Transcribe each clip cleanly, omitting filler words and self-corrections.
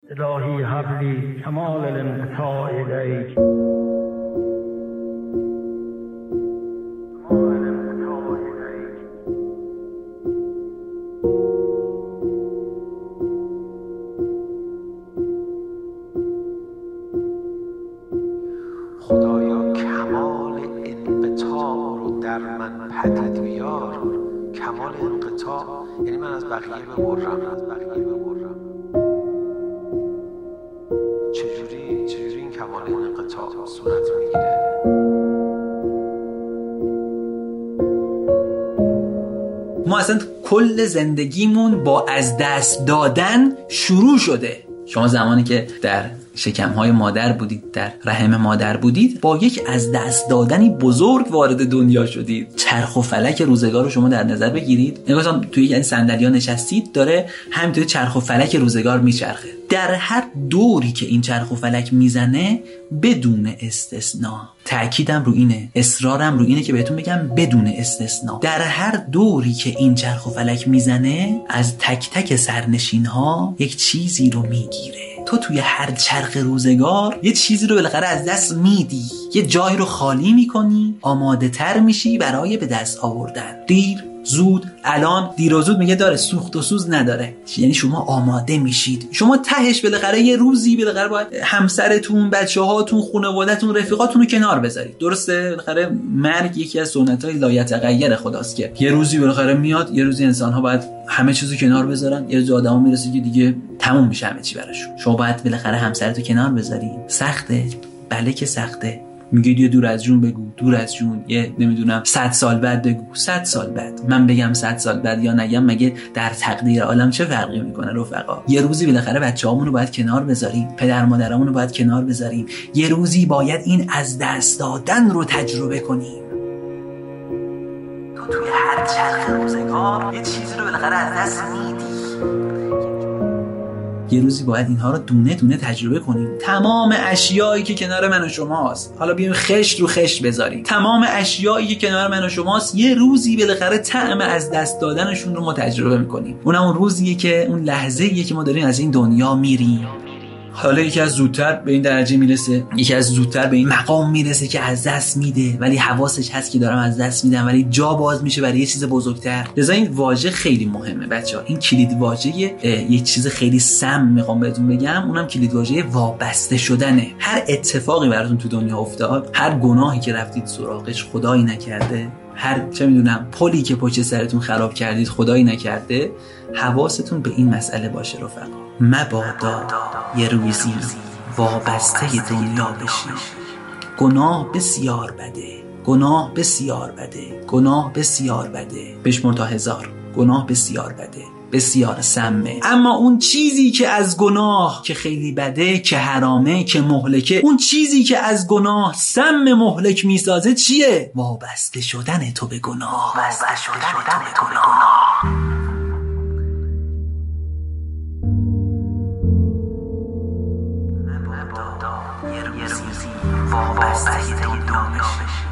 الهی هب لی کمال الانقطاع الیک خدایا کمال انقطاع رو در من پدید بیار. کمال انقطاع یعنی من از بقیه ببرم. چجوری این کمال انقطاع صورت میگیره؟ ما اصلا کل زندگیمون با از دست دادن شروع شده. شما زمانی که در شکم‌های مادر بودید، در رحم مادر بودید، با یک از دست دادنی بزرگ وارد دنیا شدید. چرخ و فلک روزگار رو شما در نظر بگیرید. نگاه توی این صندلی‌ها نشستید، داره همینطوری چرخ و فلک روزگار میچرخه. در هر دوری که این چرخ و فلک میزنه بدون استثناء، تأکیدم رو اینه، اصرارم رو اینه که بهتون بگم بدون استثناء، در هر دوری که این چرخ و فلک میزنه از تک تک سرنشین‌ها یک چیزی رو میگیره. تو توی هر چرخ روزگار یه چیزی رو بالاخره از دست میدی، یه جایی رو خالی میکنی، آماده تر میشی برای به دست آوردن. دیر زود، الان دیر و زود میگه داره، سوخت و سوز نداره. یعنی شما آماده میشید، شما تهش بالاخره یه روزی بالاخره باید همسرتون، بچه‌هاتون، خانواده‌تون، رفیقاتون رو کنار بذارید. درسته؟ بالاخره مرگ یکی از سنت‌های لایتغیر خداست که یه روزی بالاخره میاد، یه روزی انسان‌ها باید همه چیزو کنار بذارن، یه روز آدما میرسه که دیگه تموم میشه همه چی براشون. شما باید بالاخره همسرتو کنار بذاری. سخته؟ بله که سخته. میگید یه دور از جون بگو، دور از جون، یه نمیدونم 100 سال بعد بگو. 100 سال بعد من بگم 100 سال بعد یا نگم، مگه در تقدیر عالم چه فرقی میکنه رفقا؟ یه روزی بالاخره بچه‌هامون رو باید کنار بذاریم، پدر مادرامون رو باید کنار بذاریم. یه روزی باید این از دست دادن رو تجربه کنیم. تو توی هر چرخ روزگار یه چیزی رو بالاخره از دست میدی. یه روزی باید اینها رو دونه دونه تجربه کنیم. تمام اشیایی که کنار من و شماست، حالا بیایم خشت رو خشت بذاریم، تمام اشیایی که کنار من و شماست یه روزی بالاخره طعم از دست دادنشون رو ما تجربه میکنیم. اون روزیه که اون لحظه‌ایه که ما داریم از این دنیا میریم. حالا یکی از زودتر به این درجه میرسه، یکی از زودتر به این مقام میرسه که از دست میده ولی حواسش هست که دارم از دست میدم، ولی جا باز میشه برای یه چیز بزرگتر. لذا این واژه خیلی مهمه بچه‌ها. این کلید واژه یه چیز خیلی سم میخوام بهتون بگم، اونم کلید واژه وابسته شدنه. هر اتفاقی براتون تو دنیا افتاد، هر گناهی که رفتید سراغش خدایی نکرده، هر چه میدونم پلی که پشت سرتون خراب کردید خدایی نکرده، حواستون به این مسئله باشه رفقا. مبادا یه روزی وابسته دنیا بشی. گناه بسیار بده، گناه بسیار بده، گناه بسیار بده، بشمر تا 1000. گناه بسیار بده، بسیار سمه. اما اون چیزی که از گناه که خیلی بده، که حرامه، که مهلکه، اون چیزی که از گناه سم مهلک میسازه چیه؟ وابسته شدن تو به گناه. وابسته شدن تو به گناه. یه روزی وابسته دنیا بشی.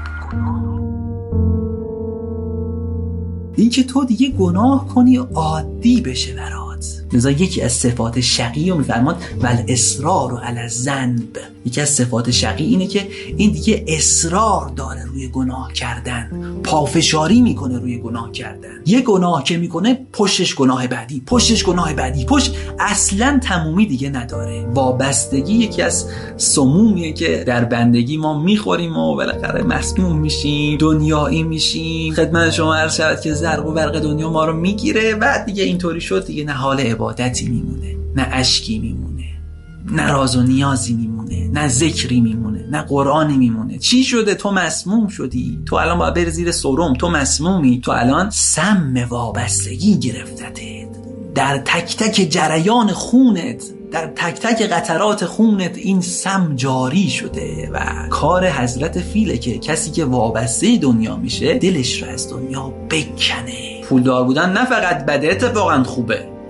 این که تو دیگه گناه کنی عادی بشه برات. لذا یکی از صفات شقی رو میفرماد ول اصرار علی الذنب. یکی از صفات شقی اینه که این دیگه اصرار داره روی گناه کردن، پافشاری میکنه روی گناه کردن. یه گناه که میکنه پشتش گناه بعدی، پشتش گناه بعدی، پشت اصلا تمومی دیگه نداره. وابستگی یکی از سمومیه که در بندگی ما میخوریم و بالاخره مسموم میشیم، دنیایی میشیم. خدمت شما عرض شود که زرق و برق دنیا ما رو میگیره. بعد دیگه اینطوری شد دیگه نه حال عبادتی میمونه، نه اشکی میمونه، نه راز و نیازی میمونه، نه ذکری میمونه، نه قرآنی میمونه. چی شده؟ تو مسموم شدی. تو الان باید بری زیر سرم. تو مسمومی. تو الان سم وابستگی گرفتت. در تک تک جریان خونت، در تک تک قطرات خونت این سم جاری شده. و کار حضرت فیله که کسی که وابسته دنیا میشه دلش رو از دنیا بکنه. پولدار بودن نه فقط بده، اتفاقا خوبه.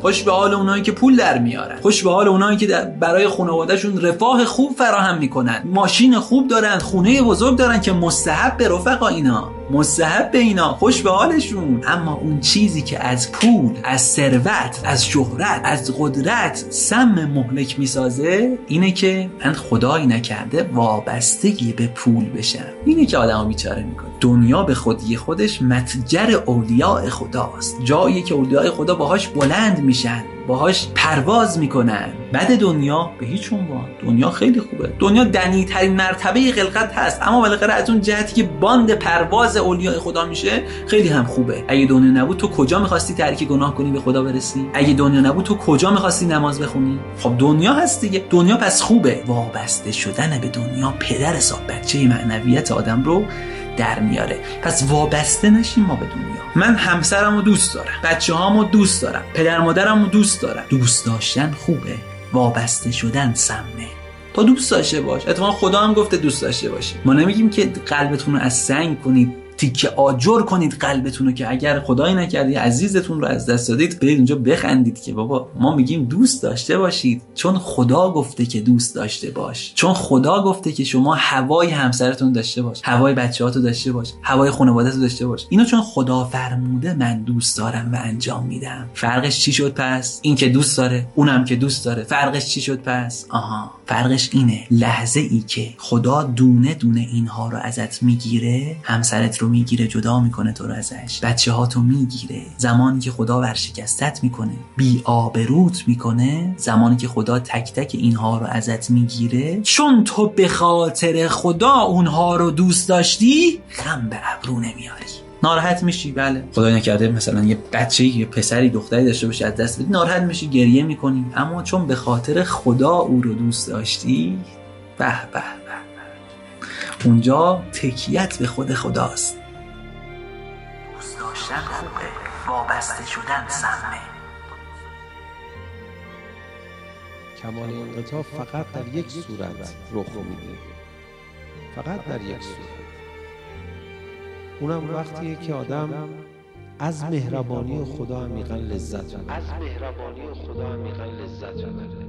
خوش به حال اونایی که پول در میارن، خوش به حال اونایی که برای خانواده‌شون رفاه خوب فراهم میکنن، ماشین خوب دارن، خونه بزرگ دارن که مستحب به رفقا، اینا مستحب به اینا، خوش به حالشون. اما اون چیزی که از پول، از ثروت، از شهرت، از قدرت سم مهلک میسازه اینه که من خدایی نکرده وابستگی به پول بشم. اینه که آدمو بیچاره میکنه. دنیا به خودی خودش متجر اولیاء خداست، جایی که اولیاء خدا باهاش بلند میشن، باهاش پرواز میکنن. بعد دنیا به هیچ عنوان. دنیا خیلی خوبه، دنیا دنی ترین مرتبه خلقت هست، اما بالاخره از اون جهتی که باند پرواز اولیاء خدا میشه خیلی هم خوبه. اگه دنیا نبود تو کجا میخواستی ترک گناه کنی به خدا برسی؟ اگه دنیا نبود تو کجا میخواستی نماز بخونی؟ خب دنیا هست دیگه. دنیا پس خوبه. وابسته شدن به دنیا پدر حساب بچه معنویت آدم رو در میاره. پس وابسته نشیم ما به دنیا. من همسرمو دوست دارم، بچه‌هامو دوست دارم، پدر مادرمو دوست دارم. دوست داشتن خوبه، وابسته شدن سمه. تا دوست داشته باش. اتفاقا خدا هم گفته دوست داشته باشید. ما نمیگیم که قلبتون رو از سنگ کنید، تیکه آجر کنید قلبتون رو، که اگر خدایی نکرده عزیزتون رو از دست دادید برید اونجا بخندید. که بابا ما میگیم دوست داشته باشید، چون خدا گفته که دوست داشته باش، چون خدا گفته که شما هوای همسرتون داشته باش، هوای بچه‌هاتو داشته باش، هوای خانواده‌تو داشته باش. اینو چون خدا فرموده من دوست دارم و انجام میدم. فرقش چی شد پس؟ این که دوست داره، اونم که دوست داره. فرقش چی شد پس؟ فرقش اینه لحظه ای که خدا دونه دونه اینها رو ازت میگیره، همسرت رو میگیره، جدا میکنه تو رو ازش، بچه‌هاتو میگیره، زمانی که خدا ورشکستت میکنه، بی آبروت میکنه، زمانی که خدا تک تک اینها رو ازت میگیره، چون تو به خاطر خدا اونها رو دوست داشتی غم به ابرو نمیاری. ناراحت میشی، بله، خدای نکرده مثلا یه بچه‌ای، یه پسری، دختری داشته باشی از دست بدی، ناراحت میشی، گریه میکنی. اما چون به خاطر خدا او رو دوست داشتی، به به به، اونجا تکیت به خود خداست. دوست داشتن خوبه، وابسته شدن سمه. کمال انقطاع فقط در یک صورت رخ میده، فقط در یک صورت. اونم وقتیه که آدم از مهربانی خدا عمیقاً لذت ببره.